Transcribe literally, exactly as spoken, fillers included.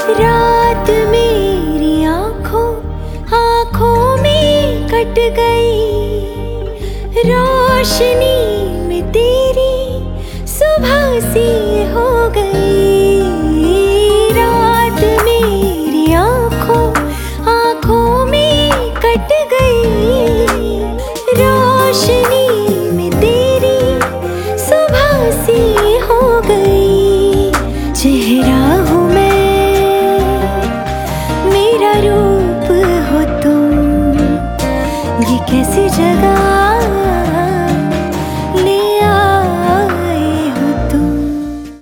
रात मेरी आंखों आंखों में कट गई, रोशनी में तेरी सुबह सी हो गई। रात मेरी आंखों आंखों में कट गई, रोशनी में तेरी सुबह सी हो गई। चेहरा हूँ मैं, मेरा रूप हो तुम, ये कैसी जगह